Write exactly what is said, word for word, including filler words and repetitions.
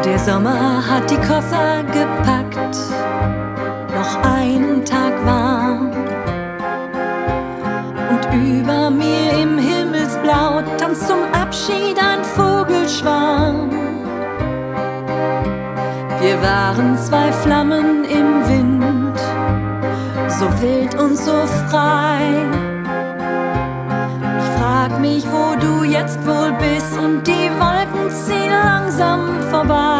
Der Sommer hat die Koffer gepackt, noch einen Tag warm. Und über mir im Himmelsblau tanzt zum Abschied ein Vogelschwarm. Wir waren zwei Flammen im Wind, so wild und so frei. Ich frag mich, wo du jetzt wohl bist, und die Wolken ziehen langsam vorbei.